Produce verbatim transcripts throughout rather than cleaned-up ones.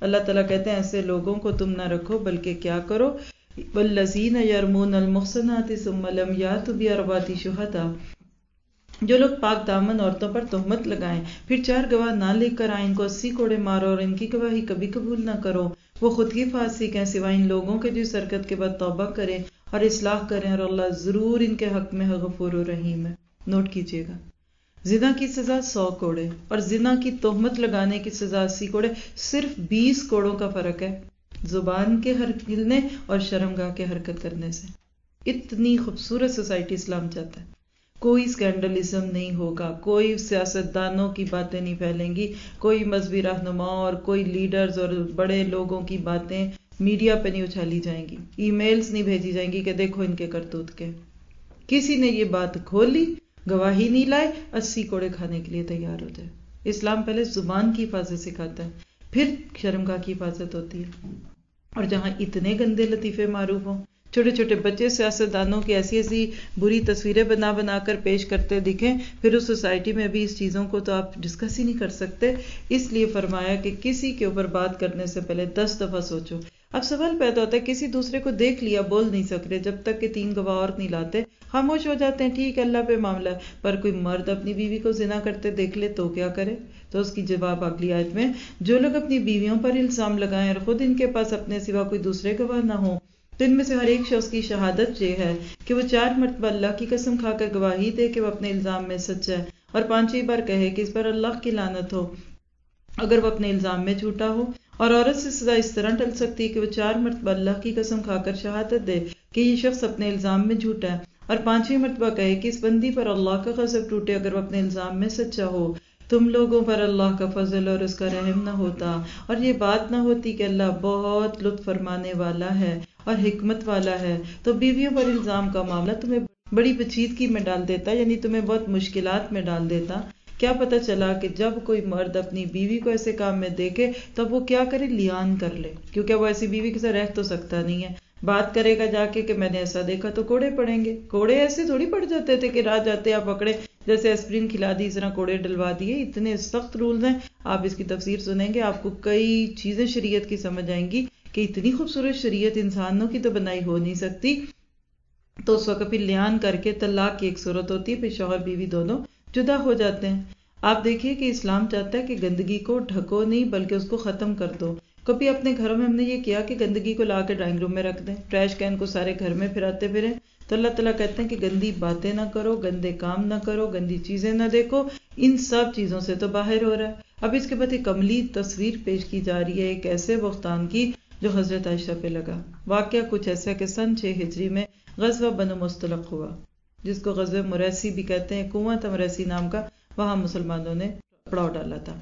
اللہ تعالیٰ کہتے ہیں ایسے لوگوں کو تم نہ رکھو بلکہ کیا کرو، والذین یرمون المحصنات ثم لم یاتوا باربعۃ شہداء، جو لوگ پاک دامن عورتوں پر تہمت لگائیں پھر چار گواہ نہ لے کر آئیں، ان کو اسی کوڑے مارو اور ان کی گواہی کبھی قبول نہ کرو، وہ خود ہی فاسق ہیں سوائے ان لوگوں کے جو اس حرکت کے بعد توبہ کریں اور اصلاح کریں، اور اللہ ضرور ان کے حق میں غفور و رحیم ہے۔ نوٹ کیجئے گا، زنا کی سزا سو کوڑے اور زنا کی تہمت لگانے کی سزا اسی کوڑے، صرف بیس کوڑوں کا فرق ہے زبان کے ہلنے اور شرمگاہ کے حرکت کرنے سے۔ اتنی خوبصورت سوسائٹی اسلام چاہتا ہے، کوئی اسکینڈلزم نہیں ہوگا، کوئی سیاستدانوں کی باتیں نہیں پھیلیں گی، کوئی مذہبی رہنماؤں اور کوئی لیڈرز اور بڑے لوگوں کی باتیں میڈیا پہ نہیں اچھالی جائیں گی، ای میلز نہیں بھیجی جائیں گی کہ دیکھو ان کے کرتوت کے۔ کسی نے یہ بات کھولی، گواہی نہیں لائے، اسی کوڑے کھانے کے لیے تیار ہو جائے۔ اسلام پہلے زبان کی حفاظت سکھاتا ہے، پھر شرمگاہ کی حفاظت ہوتی ہے۔ اور جہاں اتنے گندے لطیفے معروف ہوں، چھوٹے چھوٹے بچے سیاستدانوں کی ایسی ایسی بری تصویریں بنا بنا کر پیش کرتے دکھیں، پھر اس سوسائٹی میں بھی اس چیزوں کو تو آپ ڈسکس ہی نہیں کر سکتے۔ اس لیے فرمایا کہ کسی کے اوپر بات کرنے سے پہلے دس دفعہ سوچو۔ اب سوال پیدا ہوتا ہے، کسی دوسرے کو دیکھ لیا، بول نہیں سک رہے، جب تک کہ تین گواہ اور نہیں لاتے خاموش ہو جاتے ہیں، ٹھیک ہے اللہ پہ معاملہ ہے۔ پر کوئی مرد اپنی بیوی کو زنا کرتے دیکھ لے تو کیا کرے؟ تو اس کی جواب اگلی آیت میں، جو لوگ اپنی بیویوں پر الزام لگائیں اور خود ان کے پاس اپنے سوا کوئی دوسرے گواہ نہ ہوں، تو ان میں سے ہر ایک شخص کی شہادت یہ ہے کہ وہ چار مرتبہ اللہ کی قسم کھا کر گواہی دے کہ وہ اپنے الزام میں سچا ہے، اور پانچویں بار کہے کہ اس پر اللہ کی لعنت ہو اگر وہ اپنے الزام میں جھوٹا ہو۔ اور عورت سے سزا اس طرح ٹل سکتی ہے کہ وہ چار مرتبہ اللہ کی قسم کھا کر شہادت دے کہ یہ شخص اپنے الزام میں جھوٹا ہے، اور پانچویں مرتبہ کہے کہ اس بندی پر اللہ کا غضب ٹوٹے اگر وہ اپنے الزام میں سچا ہو۔ تم لوگوں پر اللہ کا فضل اور اس کا رحم نہ ہوتا، اور یہ بات نہ ہوتی کہ اللہ بہت لطف فرمانے والا ہے اور حکمت والا ہے، تو بیویوں پر الزام کا معاملہ تمہیں بڑی پیچیدگی میں ڈال دیتا، یعنی تمہیں بہت مشکلات میں ڈال دیتا۔ کیا پتہ چلا کہ جب کوئی مرد اپنی بیوی کو ایسے کام میں دیکھے تب وہ کیا کرے؟ لیان کر لے، کیونکہ وہ ایسی بیوی کے ساتھ رہ تو سکتا نہیں ہے۔ بات کرے گا جا کے کہ میں نے ایسا دیکھا، تو کوڑے پڑیں گے۔ کوڑے ایسے تھوڑی پڑ جاتے تھے کہ راہ جاتے آپ پکڑے، جیسے ایسپرین کھلا دی اس طرح کوڑے ڈلوا دیے۔ اتنے سخت رولز ہیں، آپ اس کی تفسیر سنیں گے آپ کو کئی چیزیں شریعت کی سمجھ آئیں گی کہ اتنی خوبصورت شریعت انسانوں کی تو بنائی ہو نہیں سکتی۔ تو اس وقت پھر لیان کر کے طلاق کی ایک صورت ہوتی ہے، پھر شوہر بیوی دونوں جدا ہو جاتے ہیں۔ آپ دیکھیے کہ اسلام چاہتا ہے کہ گندگی کو ڈھکو نہیں بلکہ اس کو ختم کر دو۔ کبھی اپنے گھروں میں ہم نے یہ کیا کہ گندگی کو لا کے ڈرائنگ روم میں رکھ دیں، ٹریش کین کو سارے گھر میں پھراتے پھریں؟ تو اللہ تعالیٰ کہتے ہیں کہ گندی باتیں نہ کرو، گندے کام نہ کرو، گندی چیزیں نہ دیکھو، ان سب چیزوں سے تو باہر ہو رہا ہے۔ اب اس کے بعد ایک عملی تصویر پیش کی جا رہی ہے ایک ایسے بہتان کی جو حضرت عائشہ پہ لگا۔ واقعہ کچھ ایسا کہ سن چھ ہجری میں غزوہ بنو مستلق ہوا، جس کو غزوہ مریسی بھی کہتے ہیں۔ کنواں تھا مریسی نام کا، وہاں مسلمانوں نے پڑاؤ ڈالا تھا۔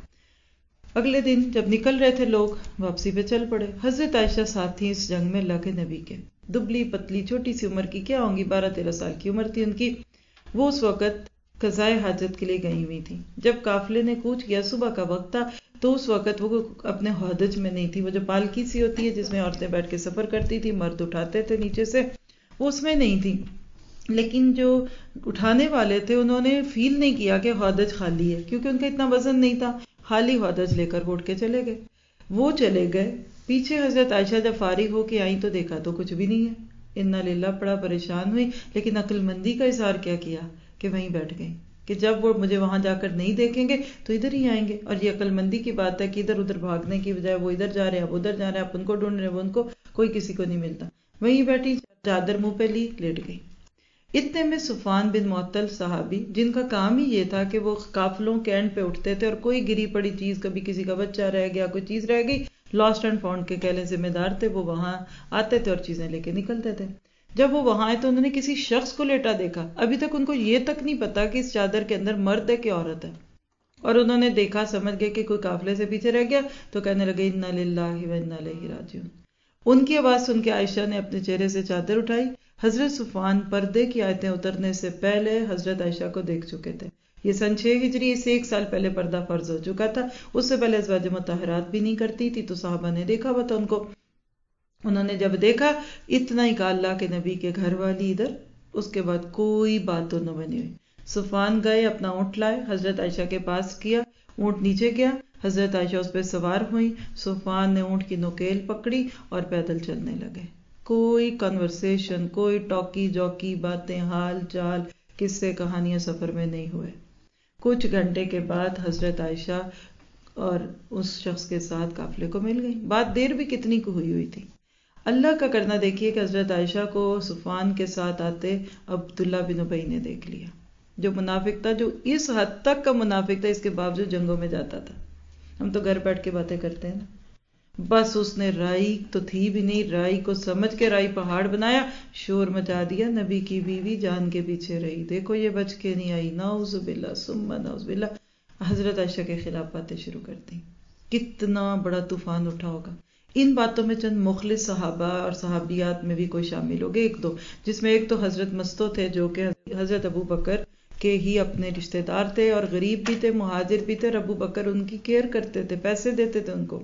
اگلے دن جب نکل رہے تھے لوگ، واپسی پہ چل پڑے۔ حضرت عائشہ ساتھ تھی اس جنگ میں اللہ کے نبی کے، دبلی پتلی چھوٹی سی عمر کی، کیا ہوں گی بارہ تیرہ سال کی عمر تھی ان کی۔ وہ اس وقت قضائے حاجت کے لیے گئی ہوئی تھی۔ جب قافلے نے کوچ کیا، صبح کا وقت تھا، تو اس وقت وہ اپنے ہودج میں نہیں تھی، وہ جو پالکی سی ہوتی ہے جس میں عورتیں بیٹھ کے سفر کرتی تھی، مرد اٹھاتے تھے نیچے سے، وہ اس میں نہیں تھی۔ لیکن جو اٹھانے والے تھے انہوں نے فیل نہیں کیا کہ ہودج خالی ہے، کیونکہ ان کا اتنا وزن نہیں تھا، خالی ہودج لے کر اٹھ کے چلے گئے۔ وہ چلے گئے پیچھے، حضرت عائشہ جب فارغ ہو کے آئیں تو دیکھا تو کچھ بھی نہیں ہے۔ انا للہ، بڑا پریشان ہوئی، لیکن عقل مندی کا اظہار کیا کیا کہ وہیں بیٹھ گئی کہ جب وہ مجھے وہاں جا کر نہیں دیکھیں گے تو ادھر ہی آئیں گے۔ اور یہ عقل مندی کی بات ہے کہ ادھر ادھر بھاگنے کی بجائے وہ ادھر جا رہے ہیں، اب ادھر جا رہے ہیں، آپ ان کو ڈھونڈ رہے ہیں، وہ ان کو، کوئی کسی کو نہیں ملتا۔ وہیں بیٹھی، چادر منہ پہ لی، لیٹ گئی۔ اتنے میں صفوان بن معطل صحابی، جن کا کام ہی یہ تھا کہ وہ قافلوں کے اینڈ پہ اٹھتے تھے، اور کوئی گری پڑی چیز، کبھی کسی کا بچہ رہ گیا، کوئی چیز رہ گئی، لاسٹ اینڈ فاؤنڈ کے کہلے ذمہ دار تھے، وہ وہاں آتے تھے اور چیزیں لے کے نکلتے تھے۔ جب وہ وہاں آئے تو انہوں نے کسی شخص کو لیٹا دیکھا، ابھی تک ان کو یہ تک نہیں پتا کہ اس چادر کے اندر مرد ہے کہ عورت ہے، اور انہوں نے دیکھا، سمجھ گئے کہ کوئی قافلے سے پیچھے رہ گیا، تو کہنے لگے انا للہ و انا الیہ راجعون۔ ان کی آواز سن کے عائشہ نے اپنے چہرے سے چادر اٹھائی۔ حضرت صفوان پردے کی آیتیں اترنے سے پہلے حضرت عائشہ کو دیکھ چکے تھے۔ یہ سن چھ ہجری سے ایک سال پہلے پردہ فرض ہو چکا تھا، اس سے پہلے ازواج مطہرات بھی نہیں کرتی تھی، تو صحابہ نے دیکھا ہوا تھا ان کو۔ انہوں نے جب دیکھا، اتنا ہی کہا اللہ کے نبی کے گھر والی ادھر، اس کے بعد کوئی بات تو نہ بنی ہوئی۔ صفوان گئے، اپنا اونٹ لائے، حضرت عائشہ کے پاس کیا، اونٹ نیچے گیا، حضرت عائشہ اس پہ سوار ہوئیں، صفوان نے اونٹ کی نوکیل پکڑی اور پیدل چلنے لگے. کوئی کنورسیشن، کوئی ٹاکی جوکی باتیں، حال چال، قصے کہانیاں سفر میں نہیں ہوئے. کچھ گھنٹے کے بعد حضرت عائشہ اور اس شخص کے ساتھ قافلے کو مل گئی. بات دیر بھی کتنی کو ہوئی ہوئی تھی. اللہ کا کرنا دیکھیے کہ حضرت عائشہ کو صفوان کے ساتھ آتے عبداللہ بن ابی نے دیکھ لیا، جو منافق تھا، جو اس حد تک کا منافق تھا، اس کے باوجود جنگوں میں جاتا تھا. ہم تو گھر بیٹھ کے باتیں کرتے ہیں نا. بس اس نے رائی تو تھی بھی نہیں، رائی کو سمجھ کے رائی پہاڑ بنایا، شور مچا دیا. نبی کی بیوی جان کے پیچھے رہی، دیکھو یہ بچ کے نہیں آئی، نعوذ باللہ ثم نعوذ باللہ. حضرت عائشہ کے خلاف باتیں شروع کر دی. کتنا بڑا طوفان اٹھا ہوگا. ان باتوں میں چند مخلص صحابہ اور صحابیات میں بھی کوئی شامل ہو گئے، ایک دو، جس میں ایک تو حضرت مستو تھے جو کہ حضرت ابو بکر کے ہی اپنے رشتہ دار تھے، اور غریب بھی تھے، مہاجر بھی تھے، اور ابو بکر ان کی کیئر کرتے تھے، پیسے دیتے تھے ان کو.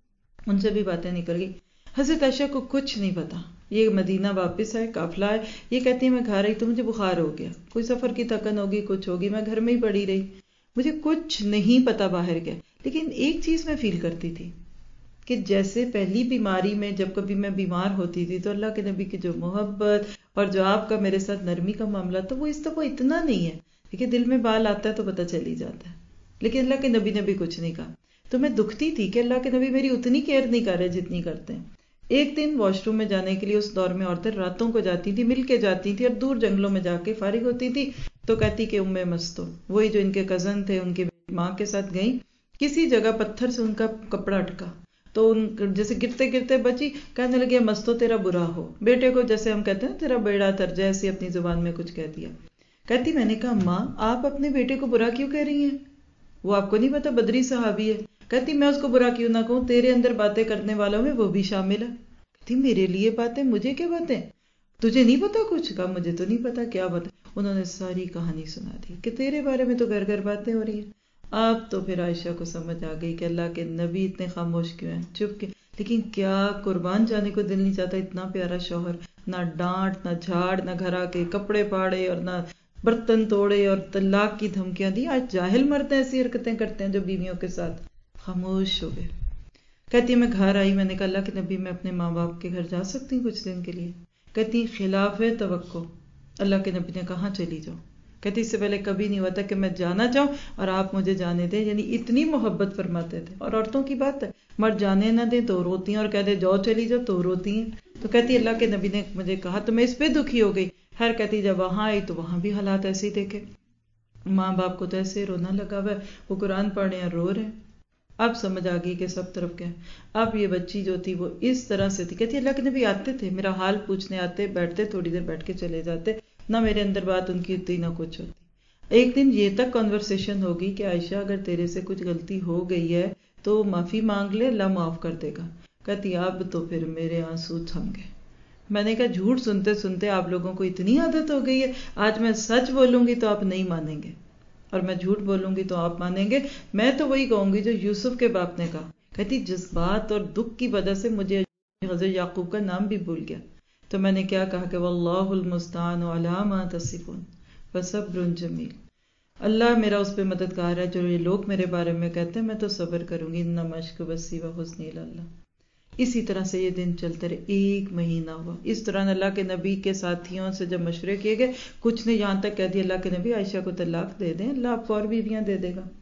ان سے بھی باتیں نکل گئی. حضرت عائشہ کو کچھ نہیں پتا. یہ مدینہ واپس آئے، قافلہ ہے. یہ کہتی ہے میں گھر آئی تو مجھے بخار ہو گیا، کوئی سفر کی تھکن ہوگی، کچھ ہوگی، میں گھر میں ہی پڑی رہی، مجھے کچھ نہیں پتا باہر کیا. لیکن ایک چیز میں فیل کرتی تھی کہ جیسے پہلی بیماری میں جب کبھی میں بیمار ہوتی تھی تو اللہ کے نبی کی جو محبت اور جو آپ کا میرے ساتھ نرمی کا معاملہ تو وہ اس دفعہ اتنا نہیں ہے. دیکھیے دل میں بال آتا ہے تو پتہ چل ہی جاتا ہے، لیکن اللہ کے نبی نے بھی کچھ نہیں کہا. تو میں دکھتی تھی کہ اللہ کے نبی میری اتنی کیئر نہیں کر رہے جتنی کرتے ہیں. ایک دن واش روم میں جانے کے لیے، اس دور میں عورتیں راتوں کو جاتی تھی، مل کے جاتی تھی، اور دور جنگلوں میں جا کے فارغ ہوتی تھی، تو کہتی کہ ام مستو، وہی جو ان کے کزن تھے، ان کی ماں کے ساتھ گئیں. کسی جگہ پتھر سے ان کا کپڑا اٹکا تو ان جیسے گرتے گرتے بچی، کہنے لگے مستو تیرا برا ہو. بیٹے کو جیسے ہم کہتے ہیں تیرا بیڑا ترجا، ایسی اپنی زبان میں کچھ کہہ دیا. کہتی میں نے کہا ماں آپ اپنے بیٹے کو برا کیوں کہہ رہی ہیں؟ وہ آپ کو نہیں پتا بدری صحابی ہے. کہتی میں اس کو برا کیوں نہ کہوں، تیرے اندر باتیں کرنے والوں میں وہ بھی شامل ہے. کہتی میرے لیے باتیں، مجھے کیا باتیں، تجھے نہیں پتا کچھ؟ کہا مجھے تو نہیں پتا کیا بات. انہوں نے ساری کہانی سنا دی کہ تیرے بارے میں تو گھر گھر باتیں ہو رہی ہیں. اب تو پھر عائشہ کو سمجھ آ گئی کہ اللہ کے نبی اتنے خاموش کیوں ہیں، چپ کے. لیکن کیا قربان جانے کو دل نہیں چاہتا. اتنا پیارا شوہر، نہ ڈانٹ، نہ جھاڑ، نہ گھر آ کے کپڑے پاڑے اور نہ برتن توڑے اور طلاق کی دھمکیاں دی. آج جاہل مرد ایسی حرکتیں کرتے ہیں جو بیویوں کے ساتھ. خاموش ہو گئے. کہتی میں گھر آئی، میں نے کہا اللہ کے نبی میں اپنے ماں باپ کے گھر جا سکتی ہوں کچھ دن کے لیے؟ کہتی خلاف توقع. اللہ کے نبی نے کہا چلی جاؤ. کہتی اس سے پہلے کبھی نہیں ہوا تھا کہ میں جانا چاہوں اور آپ مجھے جانے دیں. یعنی اتنی محبت فرماتے تھے. اور عورتوں کی بات ہے، مرد جانے نہ دیں تو روتی ہیں، اور کہہ دے جاؤ چلی جاؤ تو روتی ہیں. تو کہتی اللہ کے نبی نے مجھے کہا تو میں اس پہ دکھی ہو گئی. خیر کہتی جب وہاں آئی تو وہاں بھی حالات ایسے ہی دیکھے، ماں باپ کو تو ایسے رونا لگا ہوا ہے، وہ قرآن پڑھ رہے ہیں رو رہے ہیں. اب سمجھ آ گئی کہ سب طرف کیا ہے. اب یہ بچی جو تھی وہ اس طرح سے تھی. کہتی اللہ کے نبی آتے تھے، میرا حال پوچھنے آتے، بیٹھتے، تھوڑی دیر بیٹھ کے چلے جاتے، نہ میرے اندر بات ان کی ہوتی نہ کچھ ہوتی. ایک دن یہ تک کنورسیشن ہوگی کہ عائشہ اگر تیرے سے کچھ غلطی ہو گئی ہے تو معافی مانگ لے، اللہ معاف کر دے گا. کہتی اب تو پھر میرے آنسو تھم گئے. میں نے کہا جھوٹ سنتے سنتے آپ لوگوں کو اتنی عادت ہو گئی ہے، آج میں سچ بولوں گی تو آپ نہیں مانیں گے، اور میں جھوٹ بولوں گی تو آپ مانیں گے. میں تو وہی کہوں گی جو یوسف کے باپ نے کہا. کہتی جذبات اور دکھ کی وجہ سے مجھے حضرت یعقوب کا نام بھی بھول گیا. تو میں نے کیا کہا کہ واللہ المستعان علی ما تصفون فصبر جمیل. اللہ میرا اس پہ مددگار ہے جو یہ لوگ میرے بارے میں کہتے ہیں، میں تو صبر کروں گی. انما اشکو بثی وحزنی الی اللہ. اسی طرح سے یہ دن چلتے رہے. ایک مہینہ ہوا. اس طرح اللہ کے نبی کے ساتھیوں سے جب مشورے کیے گئے، کچھ نے یہاں تک کہہ دیا اللہ کے نبی عائشہ کو طلاق دے دیں، اللہ آپ کو اور بیویاں دے دے گا.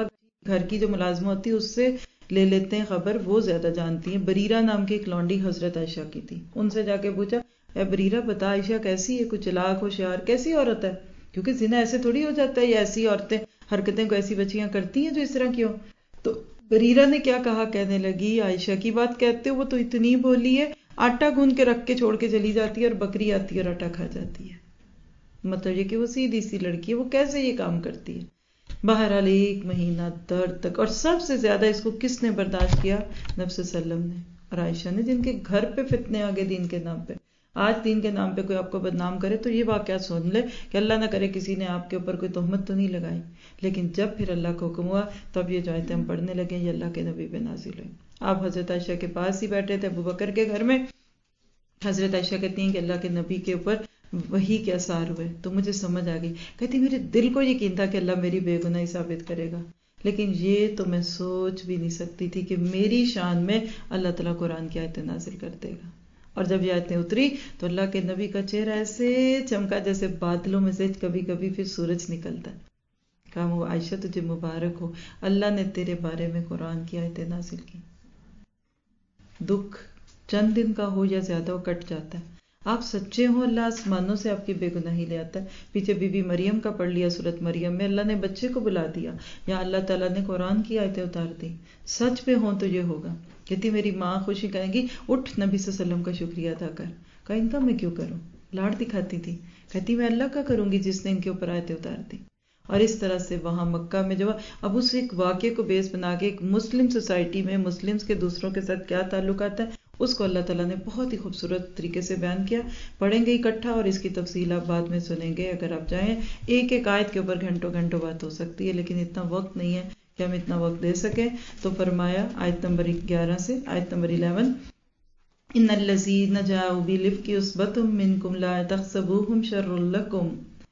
گھر کی جو ملازمہ ہوتی ہے اس سے لے لیتے ہیں خبر، وہ زیادہ جانتی ہیں. بریرہ نام کی ایک لونڈی حضرت عائشہ کی تھی. ان سے جا کے پوچھا اے بریرہ بتا عائشہ کیسی ہے، کچھ چلاک ہوشیار کیسی عورت ہے؟ کیونکہ زنا ایسے تھوڑی ہو جاتا ہے، یا ایسی عورتیں حرکتیں کو ایسی بچیاں کرتی ہیں جو اس طرح کی ہو. تو بریرہ نے کیا کہا، کہنے لگی عائشہ کی بات کہتے ہو، وہ تو اتنی بولی ہے، آٹا گوندھ کے رکھ کے چھوڑ کے چلی جاتی ہے اور بکری آتی ہے اور آٹا کھا جاتی ہے. مطلب یہ کہ وہ سیدھی سی لڑکی ہے، وہ کیسے یہ کام کرتی ہے. بہرحال ایک مہینہ درد تک. اور سب سے زیادہ اس کو کس نے برداشت کیا؟ نبی صلی اللہ علیہ وسلم نے اور عائشہ نے، جن کے گھر پہ فتنے آگے دین کے نام پہ. آج دین کے نام پہ کوئی آپ کو بدنام کرے تو یہ واقعات سن لے کہ اللہ نہ کرے کسی نے آپ کے اوپر کوئی تہمت تو نہیں لگائی. لیکن جب پھر اللہ کا حکم ہوا تب یہ جو آیتیں ہم پڑھنے لگے یہ اللہ کے نبی پہ نازل ہوئی. آپ حضرت عائشہ کے پاس ہی بیٹھے تھے ابو بکر کے گھر میں. حضرت عائشہ کہتی ہیں کہ اللہ کے نبی کے اوپر وہی کے اثار ہوئے تو مجھے سمجھ آ گئی. کہتی میرے دل کو یقین تھا کہ اللہ میری بے گناہی ثابت کرے گا، لیکن یہ تو میں سوچ بھی نہیں سکتی تھی کہ میری شان میں اللہ تعالیٰ قرآن کی آیتیں نازل کر دے گا. اور جب یہ آیتیں اتری تو اللہ کے نبی کا چہرہ ایسے چمکا جیسے بادلوں میں سے کبھی کبھی پھر سورج نکلتا ہے. کہا وہ عائشہ تجھے مبارک ہو، اللہ نے تیرے بارے میں قرآن کی آیتیں نازل کی. دکھ چند دن کا ہو یا زیادہ وہ کٹ جاتا ہے. آپ سچے ہوں اللہ آسمانوں سے آپ کی بے گناہی لے آتا ہے. پیچھے بی بی مریم کا پڑھ لیا سورت مریم میں، اللہ نے بچے کو بلا دیا، یا اللہ تعالیٰ نے قرآن کی آیتیں اتار دی. سچ پہ ہوں تو یہ ہوگا. کہتی میری ماں خوشی کہیں گی اٹھ نبی صلی اللہ علیہ وسلم کا شکریہ ادا کر. کہا ان کا میں کیوں کروں، لاڑ دکھاتی تھی. کہتی میں اللہ کا کروں گی جس نے ان کے اوپر آیتیں اتار دی. اور اس طرح سے وہاں مکہ میں جو اب اس ایک واقعے کو بیس بنا کے ایک مسلم سوسائٹی میں مسلمز کے دوسروں کے ساتھ کیا تعلقات ہے اس کو اللہ تعالیٰ نے بہت ہی خوبصورت طریقے سے بیان کیا. پڑھیں گے اکٹھا اور اس کی تفصیل آپ بعد میں سنیں گے اگر آپ چاہیں. ایک ایک آیت کے اوپر گھنٹوں گھنٹوں بات ہو سکتی ہے، لیکن اتنا وقت نہیں ہے کہ ہم اتنا وقت دے سکیں. تو فرمایا آیت نمبر گیارہ سے آیت نمبر الیون، ان الذین جاؤوا بالافک عصبۃ منکم لا تحسبوہم شر لکم.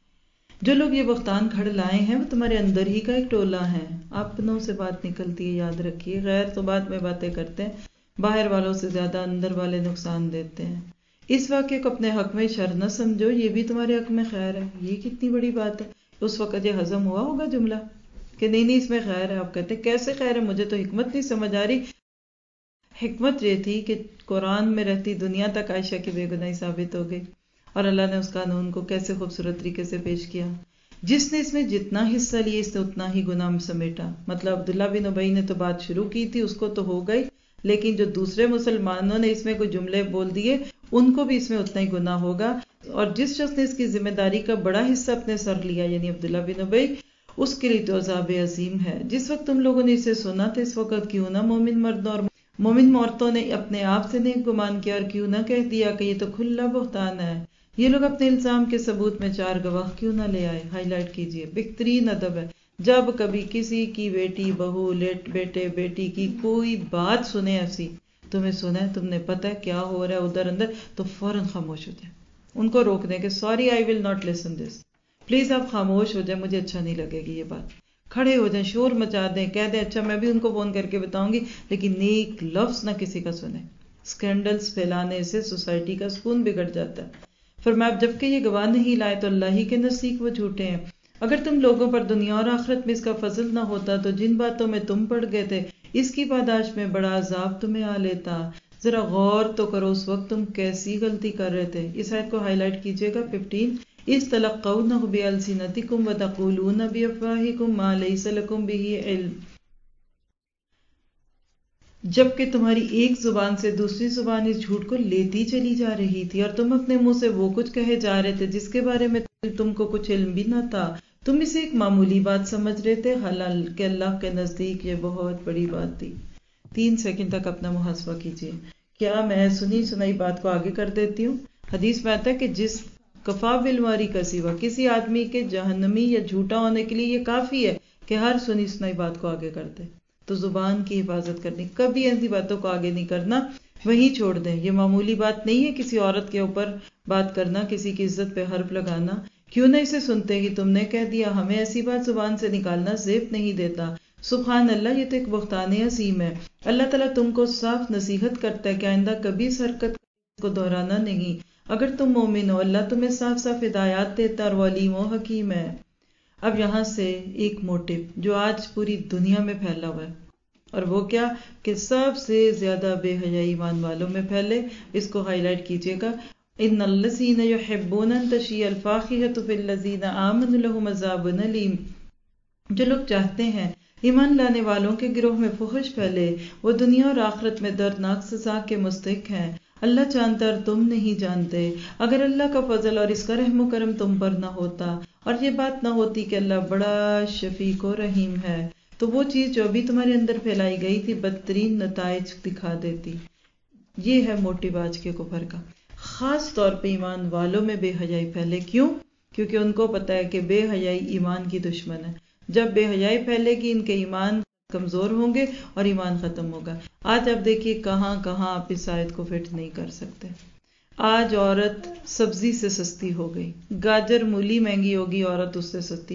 جو لوگ یہ بہتان کھڑ لائے ہیں وہ تمہارے اندر ہی کا ایک ٹولہ ہے. اپنوں سے بات نکلتی ہے، یاد رکھیے. غیر تو بعد میں باتیں کرتے ہیں، باہر والوں سے زیادہ اندر والے نقصان دیتے ہیں. اس واقعے کو اپنے حق میں شر نہ سمجھو، یہ بھی تمہارے حق میں خیر ہے. یہ کتنی بڑی بات ہے. اس وقت یہ ہضم ہوا ہوگا جملہ کہ نہیں نہیں اس میں خیر ہے. آپ کہتے ہیں کیسے خیر ہے، مجھے تو حکمت نہیں سمجھ آ رہی. حکمت یہ تھی کہ قرآن میں رہتی دنیا تک عائشہ کی بے گناہی ثابت ہو گئی اور اللہ نے اس قانون کو کیسے خوبصورت طریقے سے پیش کیا. جس نے اس میں جتنا حصہ لیا اس نے اتنا ہی گناہ سمیٹا. مطلب عبداللہ بن ابی نے تو بات شروع کی تھی، اس کو تو ہو گئی، لیکن جو دوسرے مسلمانوں نے اس میں کوئی جملے بول دیے ان کو بھی اس میں اتنا ہی گناہ ہوگا. اور جس شخص نے اس کی ذمہ داری کا بڑا حصہ اپنے سر لیا یعنی عبداللہ بن ابی، اس کے لیے تو عذاب عظیم ہے. جس وقت تم لوگوں نے اسے سنا تھا اس وقت کیوں نہ مومن مردوں اور مومن عورتوں نے اپنے آپ سے نیک گمان کیا اور کیوں نہ کہہ دیا کہ یہ تو کھلا بہتان ہے. یہ لوگ اپنے الزام کے ثبوت میں چار گواہ کیوں نہ لے آئے. ہائی لائٹ کیجئے، بہترین ادب ہے جب کبھی کسی کی بیٹی بہو لیٹ بیٹے بیٹی کی کوئی بات سنے ایسی، تمہیں سنا ہے، تم نے پتہ ہے کیا ہو رہا ہے ادھر اندر، تو فوراً خاموش ہو جائیں. ان کو روک دیں کہ sorry I will not listen this, please آپ خاموش ہو جائیں، مجھے اچھا نہیں لگے گی یہ بات. کھڑے ہو جائیں، شور مچا دیں، کہہ دیں اچھا میں بھی ان کو فون کر کے بتاؤں گی، لیکن نیک لفظ نہ کسی کا سنیں. اسکینڈلز پھیلانے سے سوسائٹی کا سکون بگڑ جاتا ہے. فرمایا جبکہ یہ گواہ نہیں لائے تو اللہ ہی کے نزدیک وہ جھوٹے ہیں. اگر تم لوگوں پر دنیا اور آخرت میں اس کا فضل نہ ہوتا تو جن باتوں میں تم پڑ گئے تھے اس کی پاداش میں بڑا عذاب تمہیں آ لیتا. ذرا غور تو کرو اس وقت تم کیسی غلطی کر رہے تھے. اس آیت کو ہائی لائٹ کیجئے گا. ففٹین، اذ تلقونہ بألسنتکم وتقولون بأفواہکم ما لیس لکم بہ علم. جبکہ تمہاری ایک زبان سے دوسری زبان اس جھوٹ کو لیتی چلی جا رہی تھی اور تم اپنے منہ سے وہ کچھ کہے جا رہے تھے جس کے بارے میں تم کو کچھ علم بھی نہ تھا. تم اسے ایک معمولی بات سمجھ رہے تھے، حالانکہ اللہ کے نزدیک یہ بہت بڑی بات تھی. تین سیکنڈ تک اپنا محاسبہ کیجیے. کیا میں سنی سنائی بات کو آگے کر دیتی ہوں؟ حدیث میں آتا ہے کہ جس کفا بالماری کا سوا، کسی آدمی کے جہنمی یا جھوٹا ہونے کے لیے یہ کافی ہے کہ ہر سنی سنائی بات کو آگے کر دے. تو زبان کی حفاظت کرنی، کبھی ایسی باتوں کو آگے نہیں کرنا، وہیں چھوڑ دیں. یہ معمولی بات نہیں ہے کسی عورت کے اوپر بات کرنا، کسی کی عزت پہ حرف لگانا. کیوں نہ اسے سنتے ہی تم نے کہہ دیا، ہمیں ایسی بات زبان سے نکالنا زیب نہیں دیتا. سبحان اللہ، یہ تو ایک بہتان عظیم ہے. اللہ تعالیٰ تم کو صاف نصیحت کرتا ہے کہ آئندہ کبھی اس حرکت کو دہرانا نہیں. اگر تم مومن ہو اللہ تمہیں صاف صاف ہدایات دیتا اور وہ علیم و حکیم ہے. اب یہاں سے ایک موٹو جو آج پوری دنیا میں پھیلا ہوا ہے، اور وہ کیا کہ سب سے زیادہ بے حیائی ایمان والوں میں پھیلے. اس کو ہائی لائٹ کیجیے گا. ان الذین یحبون ان تشیع الفاحشۃ فی الذین آمنوا لہم عذاب علیم. جو لوگ چاہتے ہیں ایمان لانے والوں کے گروہ میں فحش پھیلے، وہ دنیا اور آخرت میں دردناک سزا کے مستحق ہیں. اللہ جانتا اور تم نہیں جانتے. اگر اللہ کا فضل اور اس کا رحم و کرم تم پر نہ ہوتا اور یہ بات نہ ہوتی کہ اللہ بڑا شفیق و رحیم ہے، تو وہ چیز جو ابھی تمہارے اندر پھیلائی گئی تھی بدترین نتائج دکھا دیتی. یہ ہے موٹو آج کے کفر کا. خاص طور پہ ایمان والوں میں بے حیائی پھیلے. کیوں؟ کیونکہ ان کو پتا ہے کہ بے حیائی ایمان کی دشمن ہے. جب بے حیائی پھیلے گی ان کے ایمان کمزور ہوں گے اور ایمان ختم ہوگا. آج آپ دیکھیے کہاں کہاں آپ اس آیت کو فٹ نہیں کر سکتے. آج عورت سبزی سے سستی ہو گئی، گاجر مولی مہنگی ہوگی، عورت اس سے سستی.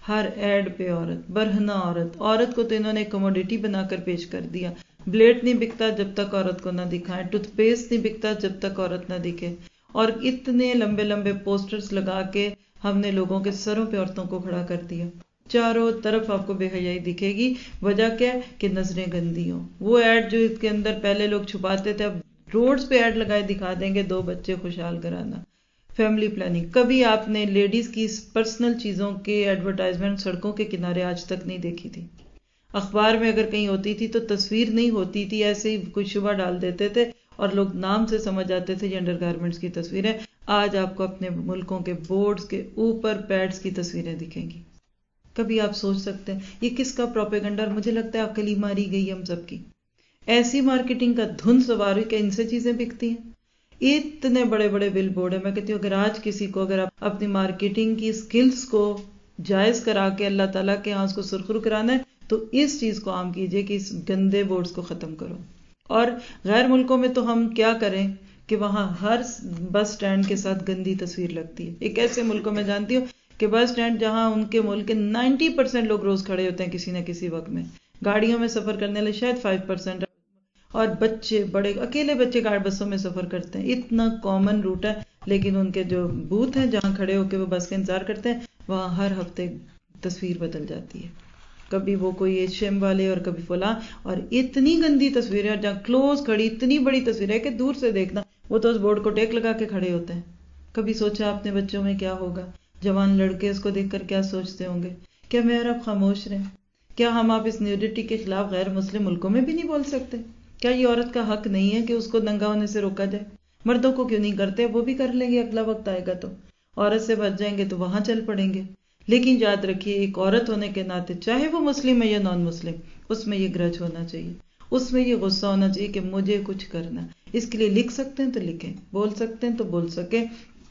ہر ایڈ پہ عورت، برہنہ عورت، عورت کو تو انہوں نے کموڈیٹی بنا کر پیش کر دیا. بلیڈ نہیں بکتا جب تک عورت کو نہ دکھائیں، ٹوتھ پیسٹ نہیں بکتا جب تک عورت نہ دکھے، اور اتنے لمبے لمبے پوسٹرز لگا کے ہم نے لوگوں کے سروں پہ عورتوں کو کھڑا کر دیا. چاروں طرف آپ کو بے حیائی دکھے گی. وجہ کیا ہے کہ نظریں گندی ہوں. وہ ایڈ جو اس کے اندر پہلے لوگ چھپاتے تھے اب روڈز پہ ایڈ لگائے دکھا دیں گے، دو بچے خوشحال کرانا. فیملی پلاننگ، کبھی آپ نے لیڈیز کی پرسنل چیزوں کے ایڈورٹائزمنٹ سڑکوں کے کنارے آج تک نہیں دیکھی تھی. اخبار میں اگر کہیں ہوتی تھی تو تصویر نہیں ہوتی تھی، ایسے ہی کوئی شبہ ڈال دیتے تھے اور لوگ نام سے سمجھ آتے تھے یہ انڈر گارمنٹس کی تصویریں. آج آپ کو اپنے ملکوں کے بورڈز کے اوپر پیڈز کی تصویریں دکھیں گی. کبھی آپ سوچ سکتے ہیں یہ کس کا پروپیگنڈا؟ اور مجھے لگتا ہے عقل ہی ماری گئی ہم سب کی. ایسی مارکیٹنگ کا دھن سواری کہ ان سے چیزیں بکتی ہیں. اتنے بڑے بڑے بل بورڈ ہیں. میں کہتی ہوں اگر آج کسی کو اگر آپ اپنی مارکیٹنگ کی سکلز کو جائز کرا کے اللہ تعالیٰ کے ہاں اس کو سرخرو کرانا ہے تو اس چیز کو عام کیجئے کہ اس گندے بورڈز کو ختم کرو. اور غیر ملکوں میں تو ہم کیا کریں کہ وہاں ہر بس سٹینڈ کے ساتھ گندی تصویر لگتی ہے. ایک ایسے ملکوں میں جانتی ہوں کہ بس سٹینڈ جہاں ان کے ملک کے نائنٹی پرسینٹ لوگ روز کھڑے ہوتے ہیں کسی نہ کسی وقت میں، گاڑیوں میں سفر کرنے والے شاید فائیو پرسینٹ، اور بچے بڑے اکیلے بچے گاڑی بسوں میں سفر کرتے ہیں. اتنا کامن روٹ ہے، لیکن ان کے جو بوتھ ہیں جہاں کھڑے ہو کے وہ بس کا انتظار کرتے ہیں وہاں ہر ہفتے تصویر بدل جاتی ہے. کبھی وہ کوئی ایشیم والے اور کبھی فلاں، اور اتنی گندی تصویریں، اور جہاں کلوز کھڑی اتنی بڑی تصویر ہے کہ دور سے دیکھنا وہ تو اس بورڈ کو ٹیک لگا کے کھڑے ہوتے ہیں. کبھی سوچا اپنے بچوں میں کیا ہوگا؟ جوان لڑکے اس کو دیکھ کر کیا سوچتے ہوں گے؟ کیا میں اور آپ خاموش رہیں؟ کیا ہم آپ اس نیوڈیٹی کے خلاف غیر مسلم ملکوں میں بھی نہیں بول سکتے؟ کیا یہ عورت کا حق نہیں ہے کہ اس کو ننگا ہونے سے روکا جائے؟ مردوں کو کیوں نہیں کرتے؟ وہ بھی کر لیں گے، اگلا وقت آئے گا تو عورت سے بچ جائیں گے تو وہاں چل پڑیں گے. لیکن یاد رکھیے ایک عورت ہونے کے ناطے چاہے وہ مسلم ہے یا نان مسلم، اس میں یہ گرج ہونا چاہیے، اس میں یہ غصہ ہونا چاہیے کہ مجھے کچھ کرنا. اس کے لیے لکھ سکتے ہیں تو لکھیں، بول سکتے ہیں تو بول سکیں.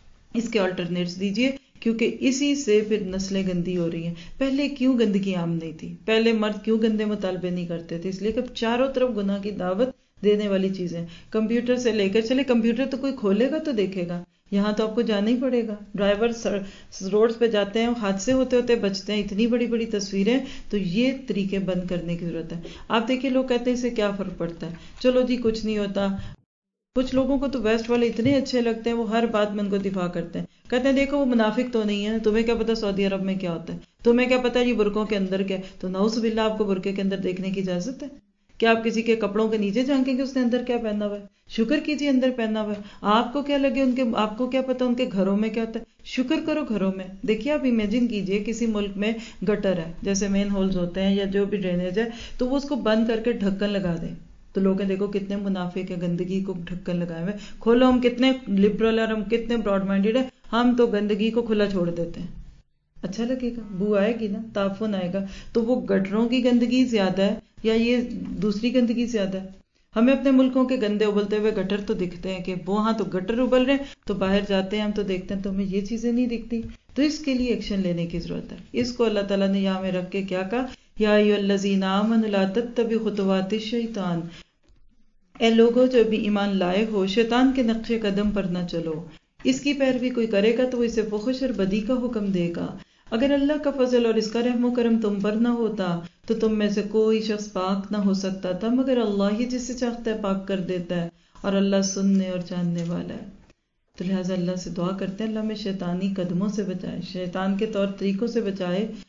اس کے آلٹرنیٹس دیجئے، کیونکہ اسی سے پھر نسلیں گندی ہو رہی ہیں. پہلے کیوں گندگی عام نہیں تھی؟ پہلے مرد کیوں گندے مطالبے نہیں کرتے تھے؟ اس لیے کہ چاروں طرف گناہ کی دعوت دینے والی چیزیں. کمپیوٹر سے لے کر چلے، کمپیوٹر تو کوئی کھولے گا تو دیکھے گا، یہاں تو آپ کو جانا ہی پڑے گا. ڈرائیور روڈز پہ جاتے ہیں، حادثے ہوتے ہوتے بچتے ہیں، اتنی بڑی بڑی تصویریں. تو یہ طریقے بند کرنے کی ضرورت ہے. آپ دیکھیے لوگ کہتے ہیں اس سے کیا فرق پڑتا ہے، چلو جی کچھ نہیں ہوتا. کچھ لوگوں کو تو ویسٹ والے اتنے اچھے لگتے ہیں، وہ ہر بات میں ان کو دفاع کرتے ہیں، کہتے ہیں دیکھو وہ منافق تو نہیں ہے، تمہیں کیا پتا سعودی عرب میں کیا ہوتا ہے، تمہیں کیا پتا یہ برقعوں کے اندر کیا ہے. تو نعوذ باللہ آپ کو برقعے کے اندر دیکھنے کی اجازت ہے؟ کیا آپ کسی کے کپڑوں کے نیچے جھانکیں گے اس نے اندر کیا پہنا ہوا ہے؟ شکر کیجیے اندر پہنا ہوا ہے. آپ کو کیا لگے ان کے، آپ کو کیا پتا ان کے گھروں میں کیا ہوتا ہے؟ شکر کرو گھروں میں. دیکھیے آپ امیجن کیجیے کسی ملک میں گٹر ہے، جیسے مین ہولز ہوتے ہیں یا جو بھی ڈرینیج ہے، تو وہ اس کو بند کر کے ڈھکن لگا دیں. تو لوگ دیکھو کتنے منافق ہیں، گندگی کو ڈھکن لگائے ہوئے. کھولو، ہم کتنے لبرل اور ہم کتنے براڈ مائنڈیڈ ہیں، ہم تو گندگی کو کھلا چھوڑ دیتے ہیں. اچھا لگے گا، بو آئے گی نا، تعفن آئے گا. تو وہ گٹروں کی گندگی زیادہ ہے یا یہ دوسری گندگی زیادہ ہے؟ ہمیں اپنے ملکوں کے گندے ابلتے ہوئے گٹر تو دکھتے ہیں کہ وہاں تو گٹر ابل رہے ہیں، تو باہر جاتے ہیں ہم تو دیکھتے ہیں تو ہمیں یہ چیزیں نہیں دکھتی. تو اس کے لیے ایکشن لینے کی ضرورت ہے. اس کو اللہ تعالیٰ نے یہاں میں رکھ کے کیا کہا، یا ایھا الذین آمنوا لا تتبعوا خطوات الشیطان، اے لوگوں جو بھی ایمان لائے ہو شیطان کے نقش قدم پر نہ چلو. اس کی پیروی کوئی کرے گا تو وہ اسے فحش اور بدی کا حکم دے گا. اگر اللہ کا فضل اور اس کا رحم و کرم تم پر نہ ہوتا تو تم میں سے کوئی شخص پاک نہ ہو سکتا تھا، مگر اللہ ہی جسے چاہتا ہے پاک کر دیتا ہے، اور اللہ سننے اور جاننے والا ہے. تو لہٰذا اللہ سے دعا کرتے ہیں اللہ میں شیطانی قدموں سے بچائے، شیطان کے طور طریقوں سے بچائے